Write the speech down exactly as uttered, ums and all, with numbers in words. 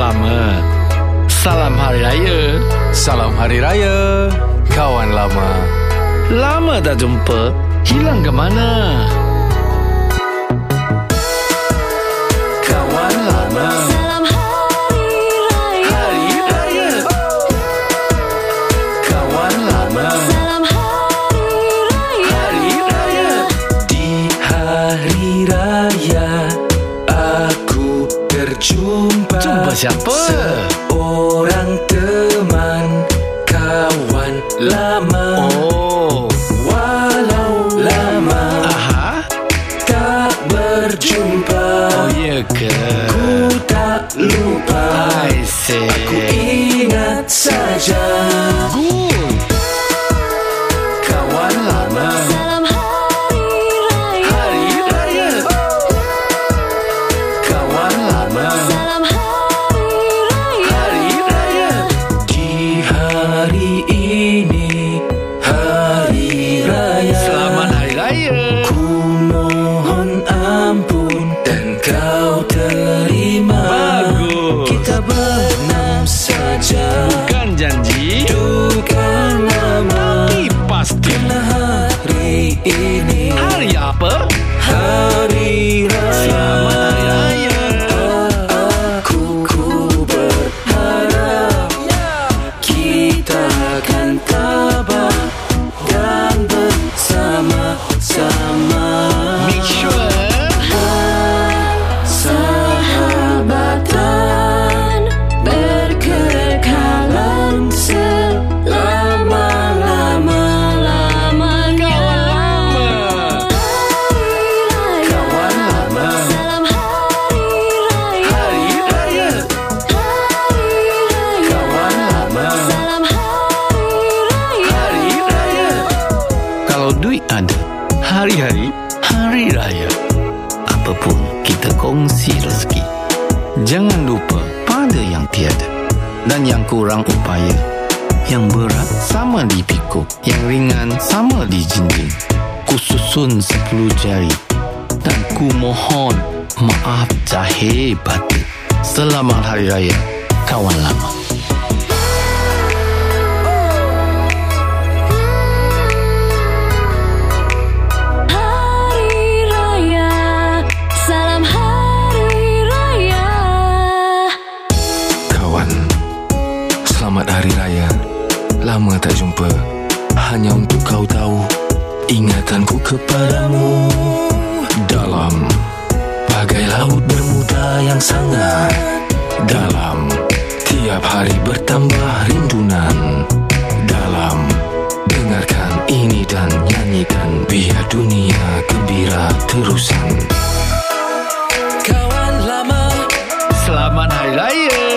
lama. Salam Hari Raya. Salam Hari Raya, kawan lama. Lama tak jumpa, hilang ke mana? Kawan lama. Salam Hari Raya. Hari Raya. Kawan lama. Salam Hari Raya. Hari Raya. Di Hari Raya aku berjumpa. Jumpa siapa? Seorang teman, kawan lama. Oh, Walau lama aha. tak berjumpa, Oh, ya ke? ku tak lupa. I see. Ku ingat saja Good. kawan lama. Salam Hari Raya. Hari Raya. Kawan lama. Salam Hari Raya. Hari Raya. Di hari ini, Hari Raya. Selamat Hari Raya. Ku mohon ampun dan kau terima. Bagus. Kita berenam saja, Bukan janji, bukan lama. tapi pasti. Karena hari ini Hari apa? Hari Raya. Selamat Hari Raya. Aku ku berharap kita akan tabah dan bersama-sama. Make sure. Sahabatan berkekalan selama-lama-lamanya. Kawan lama. Salam Hari Raya. Hari Raya. Kawan lama. Salam Hari Raya. Hari Raya. Kalau duit ada, hari-hari Hari Raya. Apapun kita kongsi rezeki. Jangan lupa pada yang tiada dan yang kurang upaya. Yang berat sama dipikul, yang ringan sama dijinjing. Ku susun sepuluh jari dan ku mohon maaf zahir batin. Selamat Hari Raya, kawan lama. Hari Raya. Salam Hari Raya. Kawan, selamat Hari Raya. Lama tak jumpa. Hanya untuk kau tahu, ingatanku kepadamu dalam bagai laut bermuda yang sangat dalam. Tiap hari bertambah rindunan dalam. Dengarkan ini dan nyanyikan, biar dunia gembira terusan. Kawan lama. Selamat Hari Raya.